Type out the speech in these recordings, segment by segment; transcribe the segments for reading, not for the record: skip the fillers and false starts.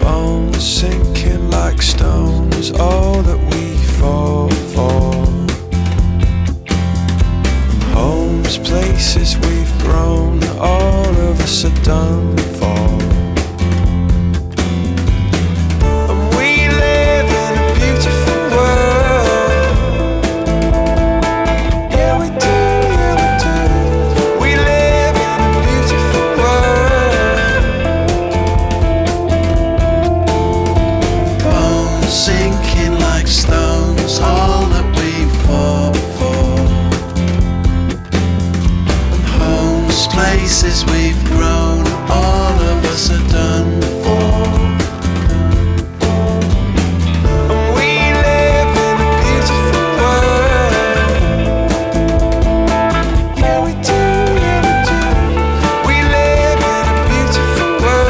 Bones sinking like stones, all that we fall for. Homes, places we've grown, all of us are done for. And we live in a beautiful world. Yeah, we do, yeah, we do. We live in a beautiful world. Bones sinking like stones, all that we fall for. Places we've grown, all of us are done for. And we live in a beautiful world. Yeah, we do, yeah, we do. We live in a beautiful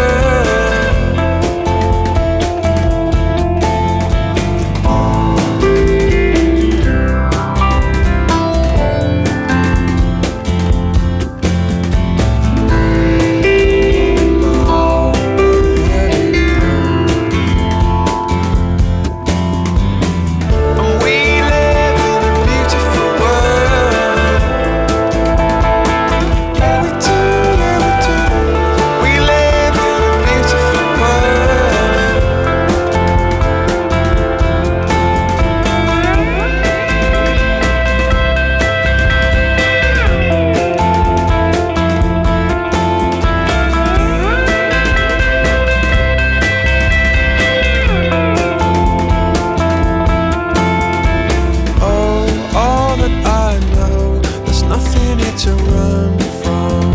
to run from.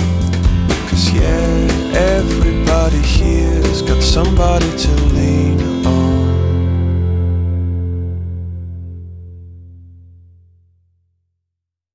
'Cause yeah, everybody here's got somebody to lean on.